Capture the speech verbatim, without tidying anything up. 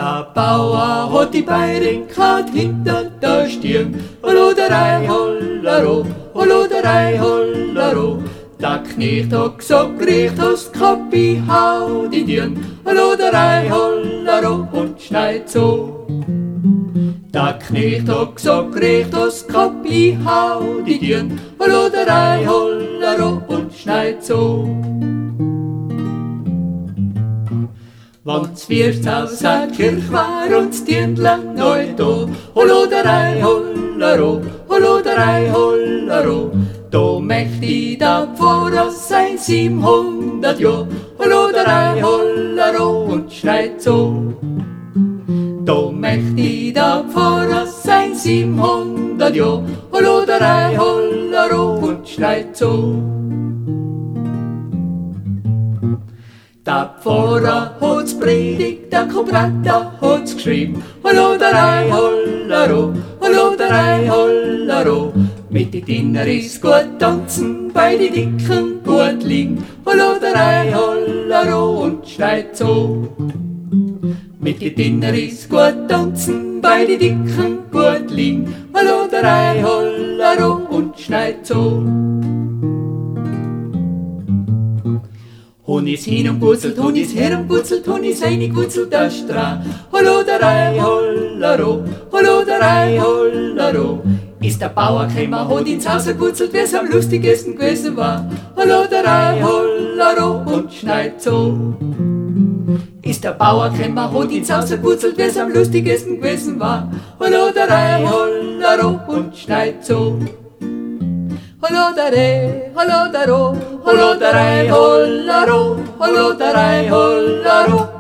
Der Bauer hat die Beirinkat hinter der Stirn. Holoderei, hollero, holoderei, hollero. Der Knecht hat gesagt, Gericht hast Kappi, hau die Dirn. Holoderei, hollero und schneid so. Der Knecht hat gesagt, Gericht hast Kappi, hau die Dirn. Holoderei, hollero und schneid so. Wann's wirst aus der Kirch war und Dirndl neu da. Holoderei, hollero, holoderei, hollero. Da möcht i der Pfarrer sein siebenhundert Jahr. Holoderei, hollero und schneit so. Da möcht i der Pfarrer sein siebenhundert Jahr. Holoderei, hollero und schneit so. Der Pfarrer hat's predigt, der Kobrata hat's geschrieben. Holoderei, hollero, holoderei, hollero. Mit die Dinner ist gut tanzen, bei die Dicken gut liegen. Holoderei, hollero und schneit so. Mit die Dinner ist gut tanzen, bei die Dicken gut liegen. Holoderei, hollero und schneit so. Hon is hin und putzelt, hon is her und putzelt, hon is einig putzelt der Stra. Holoderei, hollero, holoderei, hollero. Ist der Bauer kämmer, hat ins Haus geputzelt, wie's am lustigsten gewesen war. Holoderei, hollero und schneit so. Ist der Bauer kämmer, hat ins Haus geputzelt, wie's am lustigsten gewesen war. Holoderei, hollero und schneit so. Holodere, holodero, holoderei, hollero, holoderei, hollero.